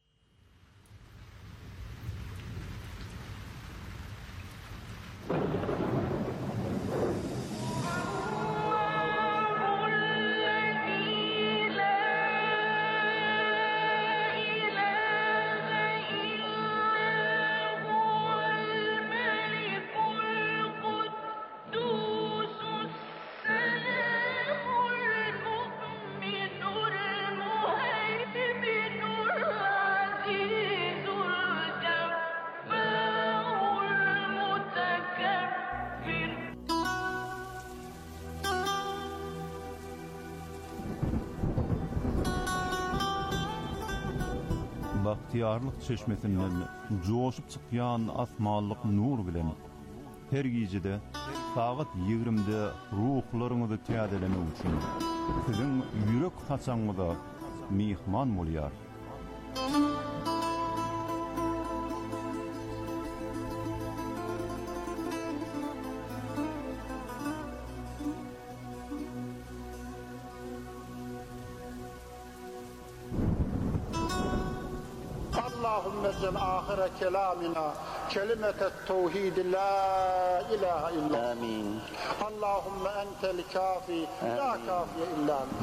Bahtiyarlyk çeşmesinden joşup çykýan asmanlyk nur bilen her gijede saat 20-de ruhlaryňyzy täzelemek üçin siziň ýürek haçaňyza mihman bolýar. اللهم اجعل آخر كلامنا كلمة التوحيد لا إله إلا آمين اللهم أنت الكافي لا كافي إلا أنت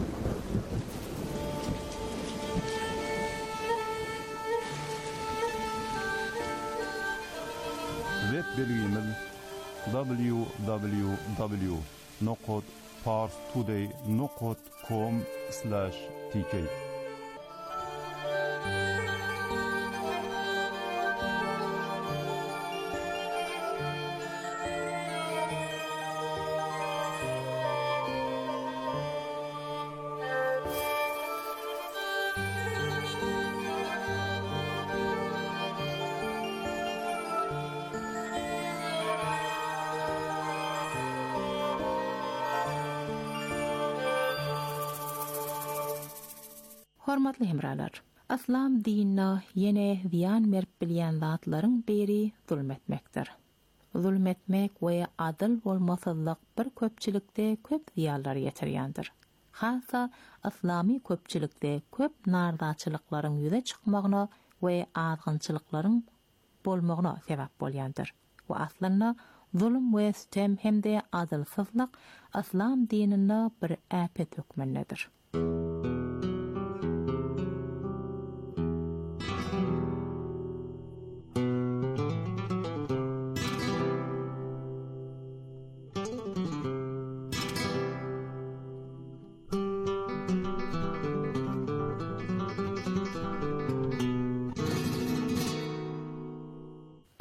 Web belgimiz www.parstoday.com/tk Hormatly hemralar, Aslam dinine ýene ziyan berip bilýän zatlaryň biri zulmetmekdir. Zulmetmek we adil bolmasazlyk bir köpçilikde köp ziyanlar ýetirýändir. Hasa islami köpçilikde köp nardaçylyklaryň ýüze çykmagyna we azgynçylyklaryň bolmagyna sebäp bolýandyr. Bu aslynda zulm we sitem hemde adylsyzlyk Aslam dinine bir äpet hökmendedir.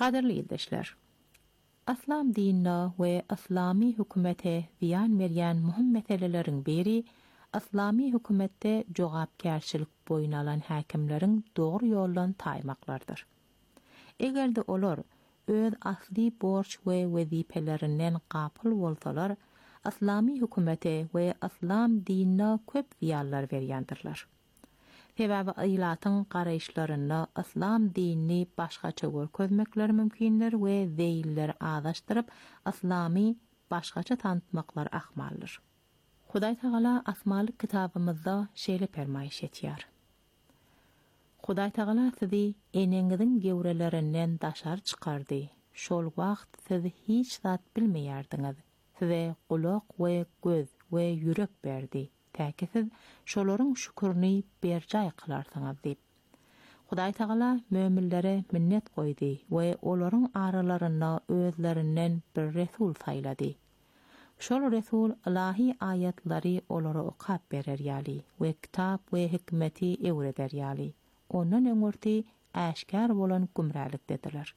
Qadirli ildeşler. Aslam dinine ve Islami hükümete ziyan berýän muhim meselelerin biri Islami hükümette jogapkärçilik boyun alan häkimleriň dogry ýoldan taýmaklardyr. Egerde olar öz asli borç we wezifelerinden gapyl bolsalar, Islami hükümete we Islam dinine köp ziyanlar berýändirler. Sebäbi aýlatyň garaýşlaryny Islam dinini başgaça görkezmekler mümkindir we zeýiller adaşdyryp Islami başgaça tanıtmaklar ahmallyr. Hudaý Taala asmalyk kitabymyzda şeýle fermaýyş etýär. Hudaý Taala sizi eneňiziň gewrelerinden daşar çykardy. Şol wagt siz hiç zat bilmeýärdiňiz. Size kulak we göz we ýürek berdi. Täki siz şolaryň şükürni berjay kılarsaňyz diýip. Hudaý Taala möminlere minnet goýdy we olaryň aralaryna özlerinden bir resul saýlady. Şol resul ilahi ayetlary olara okap bererýärli we kitap we hikmeti ewrederýärli. Ondan öňürti äşkär bolan gümrälik dediler.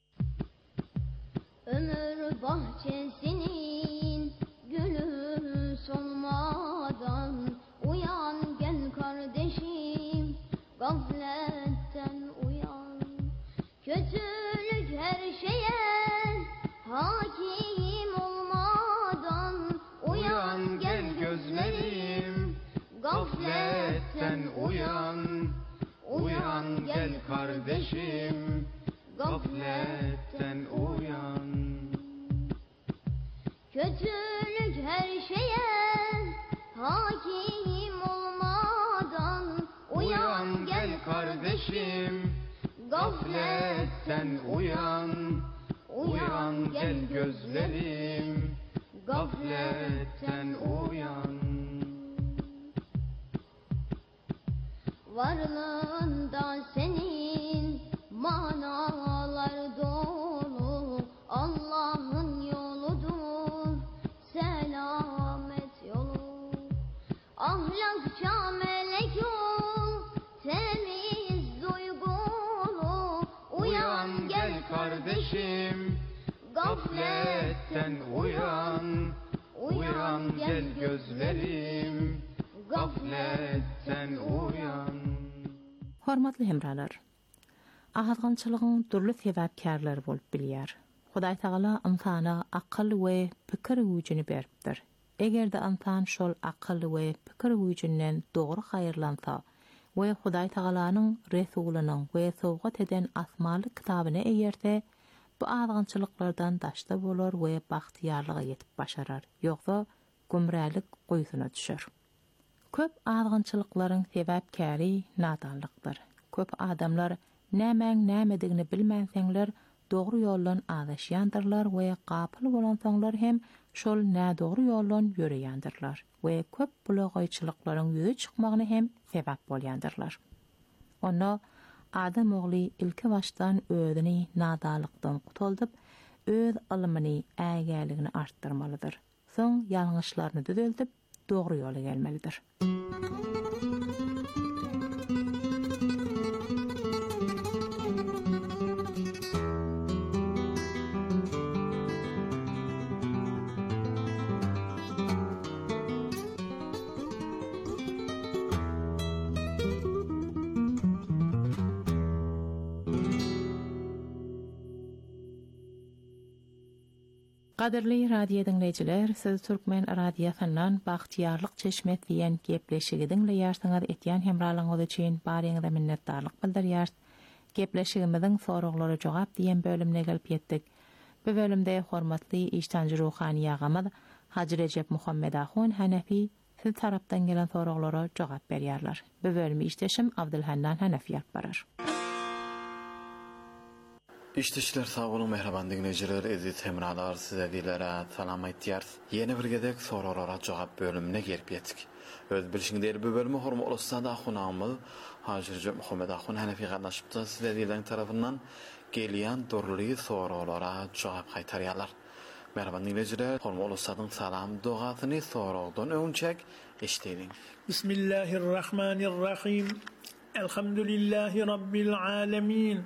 Ömür bahçesinin gülü solmadan uyan gel kardeşim, gafletten uyan. Kötülük her şeye hakim olmadan uyan gel gözlerim, gafletten uyan. Uyan gel kardeşim, gafletten uyan. Kötülük her şeye hakim olmadan uyan gel kardeşim, gafletten uyan. Uyan gel gözlerim, gafletten uyan. Varlığında senin manalar dolu, Allah'ın yoludur selamet yolu. Ahlakça melek ol, temiz duygulu. Uyan gel kardeşim, gafletten uyan. Uyan gel gözlerim, gafletten uyan. Hormatly hemralar. Ahadgançylygyň durly sebäpkärleri bolup bilýär. Hudaý Taala insana akyl we pikir güýjüni beripdir. Egerde insan şol akyl we pikir güýjünden dogry haýyrlansa we Hudaý Taalanyň resulynyň we sowgat eden asmalyk kitabyny eýerse, bu ahadgançylyklardan daşda bolar we bagtyarlyga ýetip başarar. Ýogsa gümrälik goýsuna düşer. Köp ahadgançylyklaryň sebäpkäri nadanlykdyr. Köp adamlar nämäň nämedigini bilmäseňler dogry ýoldan adaşýandyrlar we gapyl bolansaňlar hem şol nädogry ýoldan ýöreýändirler we köp bulagaýçylyklaryň ýüze çykmagyna hem sebäp bolýandyrlar. Onda adam ogly ilki başdan özüni nadanlykdan gutuldyp, öz ilmini, ägäligini artdyrmalydyr. Soň ýalňyşlaryny düzeltip, dogry ýola gelmelidir. Qadirli radio dinleyijiler, siz Türkmen radiosundan Bagtyarlyk Çeşmet diýen gepleşigi dinleýärsiňiz. Etýän hemralygyňyz üçin baryňyza minnetdarlyk bildirýär. Gepleşigimiziň soraglary jogap diýen bölümine gelip ýetdik. Bu bölümde hormatly iştanjy ruhany ýagamy Hacı Recep Muhammed Ahun Hanefi siz tarapdan gelen soraglara jogap berýärler. Bu bölümi işleşim Abdulhannan Hanefi ýalyp barar. İşteşler sağ olun mehriban dinleyijiler, eziz hemralar, size dilere salam aýtýar. Ýene bir gedek soralara jogap bölümine gelip ýetdik. Öz bilişiňizde bu bölümi hormatly ustad ahunamyz Hacı Recep Muhammed Ahun Hanefi gatnaşypdy. Size dilen tarapyndan gelýän durly soralara jogap gaýtarýarlar. Merhaban dinleyijiler, hormatly ustadyň salam dogasyny soragdan öňçek eşitdiň. Bismillahirrahmanirrahim. Elhamdülillahi rabbil alamin.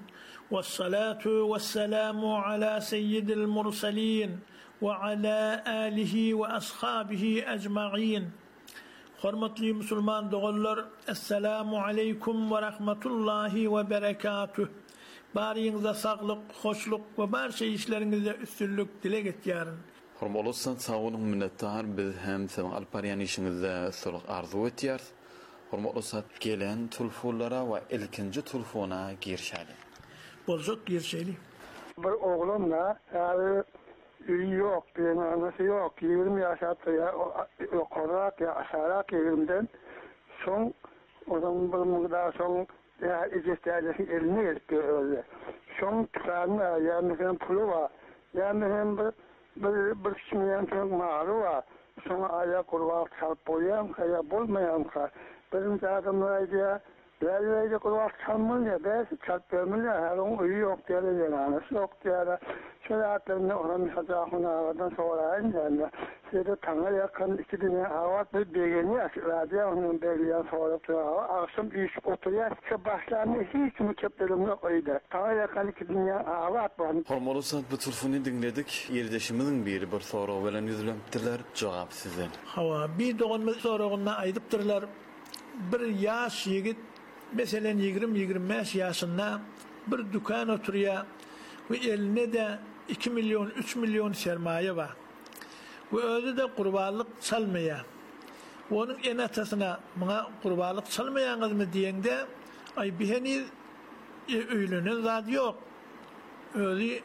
والصلاة والسلام على سيد المرسلين وعلى آله وأصحابه أجمعين. Hormatly Müslüman doğullar, Esselamu Aleyküm ve Rahmetullahi ve Berekatuh. Bariyinizde sağlık, hoşluk ve barşa işlerinizde üstünlük dile getiyarın. Hormatly olsan sağ olun, minnettar. Biz hem senin alparyan işinizde soruk arzu etiyar. Hormatly olsan gelen tulfulara ve ilkinci tulfuna girşali. Bolcuk girşeli. Bir oğlumla yani yok, bir anası yok. 20 yaşattı ya, korak ya, aşarak 20'den. Son, o zaman bir mıqdar son, ya icistiyacısı eline gelip öyle. Son tutanına, ya mesela pulu var, ya mesela bir kişiyen çok mağru var. Sonra ayak kurvak çalp boyan, ya bulmayan ka. Benim adamlar ya, Belki kulak çalmıyor, belki çat vermiyor, her onun üyü yok diye yani, yok diye. Şöyle atlarını ona misafirhane ağadan sorayım yani. Şöyle tanrı yakın 2 dünya ağat bir beğeni radyo onun belirleyen sorup akşam iş oturuyor, başlarını hiç mükeppelim yok öyle. Tanrı yakın 2 dünya ağat var. Hormatly olsan bu telefonu dinledik, yerdeşimizin biri bir soru bilen yüzlenipdiler, cevap sizden. Hava bir doğanma soruğuna aydıptırlar. Bir yaş yigit mesela 20-25 yaşında bir dükkan oturuyor ve eline de 2 milyon, 3 milyon sermaye var. Ve öyle de kurbanlık çalmaya. Onun en atasına bana kurbanlık çalmayanız mı diyende ay biheni öylünün zaten yok. Öyle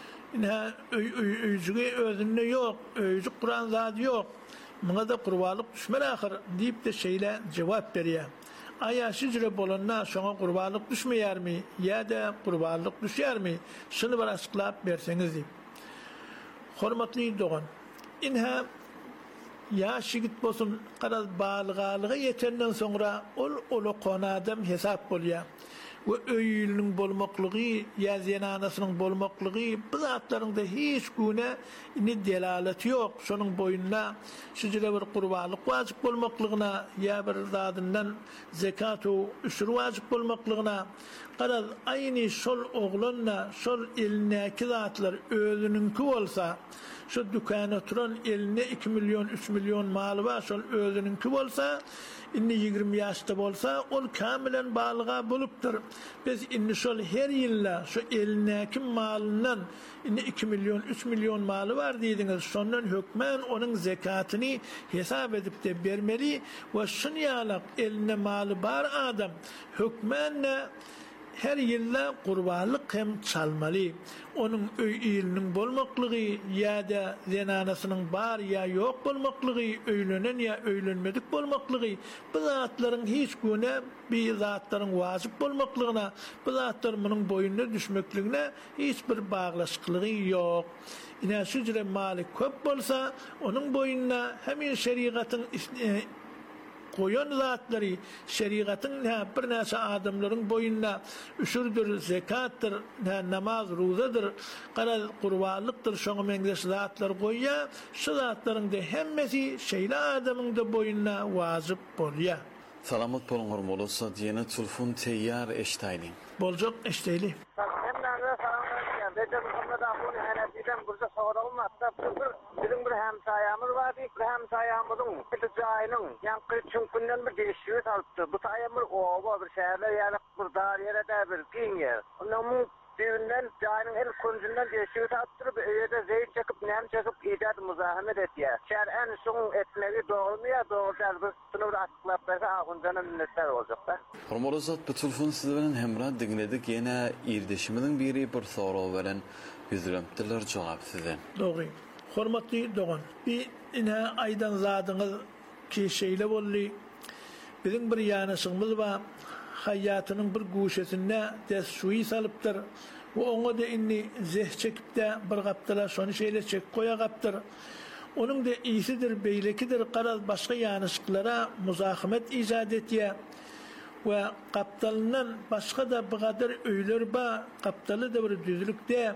öyücüge özünde yok. Öyücü Kur'an zaten yok. Bana da kurbanlık düşmer ahir deyip de şeyle cevap veriyor. Aya şücre bolunna şoňa gurbanlyk düşmeýär mi ýa-da gurbanlyk düşýär mi? Şunu bir açıklap berseňiz. Hormatly dogan. Inha ýaş ýigit bolsun, garaz balygalyga ýetenden soňra ol konadam hesap bolýar. Ve öýülüň bolmaklygy, ýa-da anasynyň bolmaklygy bu zatlaryňda hiç güne ini delalet ýok. Şonuň boyunna şüjre bir gurbanlyk wajyp bolmaklygyna ýa bir zadyndan zekat we üsür wajyp bolmaklygyna garaz aýyny şol oglanna şol elindäki zatlar özününki bolsa, şu dükana turan eline 2 milyon 3 milyon maly bar, şol özününki bolsa, inni 20 ýaşda bolsa, ol kamilen balyga bolupdyr. Biz inni şol her ýylla şu elindäki malyndan inni 2 milyon 3 milyon maly bar diýdiňiz. Şondan hökmen onuň zekatyny hesap edip de bermeli we şunu ýalap elinde maly bar adam hökmen her ýylla gurbanlyk hem çalmaly. Onuň öý ýylynyň bolmaklygy ýa-da zenanasynyň bar ýa ýok bolmaklygy, öýlenen ýa öýlenmedik bolmaklygy, bu zatlaryň hiç güne bir zatlaryň wazyp bolmaklygyna, bu zatlar munyň boyuna düşmekligine hiç bir baglaşyklygy ýok. Ine şüjre maly köp bolsa, onuň boyuna hemin şeriatyň koyan zatları, şeriatın bir näçe adamlaryň boyunna üsürdür, zekattır, namaz, ruzadır, garaz gurbanlykdyr, şoňa meňdeş zatlar goýýar. Şu zatlaryň da hemmesi şeýle adamyň da boyunna wazyp bolýar. Salamat bolun hormatly olsa diýene telefon teýýar eşdaýly. Boljak eşdaýly. Recep Muhammed Ahun Hanefi'den burada soralım hatta bizim bir hemsayamız var, bir hemsayamızın bir cayının yankı çünkünden bir değişiyor alıptı. Bu sayamız ova bir şehirler yani bir dar yere de bir giyin yer. Onun düğünden cayının her kuncundan değişiyor alıptırıp öyle zeyt çekip nem çekip icat muzahamet ediyor. Şer'en son etmeyi doğrulmuyor, doğrulacağız. Biz bunu bir açıklayıp verse Ahuncan'a minnetler olacak da. Hormatly zat, bu telefon sizi bilen hemra dinledik. Ýene ýerdeşimiziň biri bir soraw bilen yüzlenipdiler, jogap sizden. Dogry. Hormatly dogan. Bir ine aýdan zadyňyz ki şeýle bolly. Biziň bir ýanyşymyz bar. Hayatynyň bir guşesinde des suý salypdyr. Bu oňa da inni zeh çekip de bir gapdylar, şonu şeýle çek goýa gapdyr. Onuň da iyisidir, beýlekidir, garaz başga ýanyşyklara muzahamet ijad etýär. Ve kaptalından başka da bu kadar öýler bar, kaptaly da bir düzlükde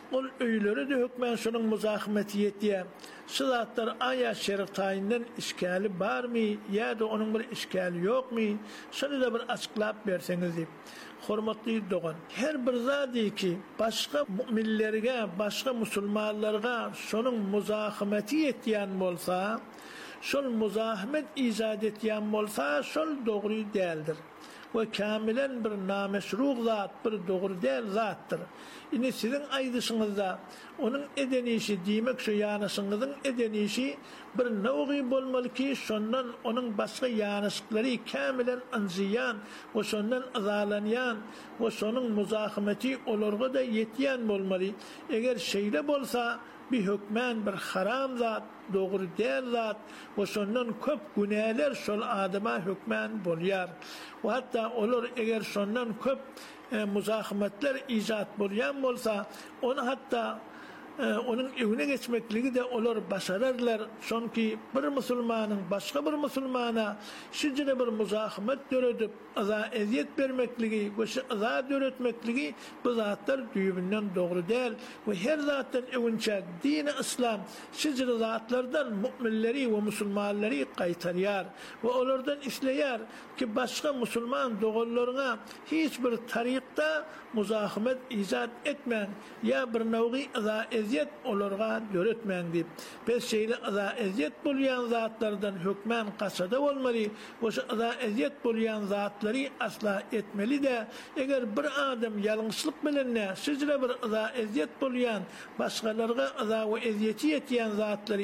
ol öýleri de hökmen şonuň muzahimeti ýetýär. Şu zatlar aya şertaýyndan işgäli barmy ýa-da onuň bir işgäli ýokmy? Şonu da bir açyklap berseňiz diýip. Hormatly dogan, her bir zady ki başga müminlerge, başga musulmanlarga şonuň muzahimeti ýetýän bolsa, şol muzahimet ijad etýän bolsa, şol dogry däldir. Ve kamilen bir nameşru zat, bir dogry däl zatdyr. Ine sizin aýdyşyňyzda onun edenişi diýmek şu ýanyşyňyzyň edenişi bir nawgy bolmaly ki şondan onun başga ýanyşyklary kamilen anjiyan we şondan azalanýan we şonuň muzahimeti olarga da ýetýän bolmaly. Eger şeýle bolsa bir hökmen bir haram zat, dogry däl zat we şondan köp günäler şol adama hökmen bolýar. We hatta olar eger şondan köp muzahimetler ijad bolýan bolsa, onu hatta onun evine geçmekligi de olar başararlar. Şonki bir musulmanyň başga bir musulmana şeýle bir muzahimet döredip aza eziyet bermekligi we şu aza döretmekligi bu zatlar düýbünden dogry däl we her zatdan ewinçe dini islam şeýle zatlardan müminleri we musulmanlary gaýtarýar we olardan isleýär ki başga musulman dogallaryna hiç bir taryqda muzahimet ijad etmeň ya bir nawgy aza eziyet olarga döretmeň diýip. Biz şeýle aza eziyet bolýan zatlardan hökmen gaçada bolmaly we şu aza eziyet bolýan zatlary asla etmeli de eger bir adam ýalňyçlyk bilen şeýle bir aza eziyet bolýan başgalarga aza we eziyeti ýetýän zatlary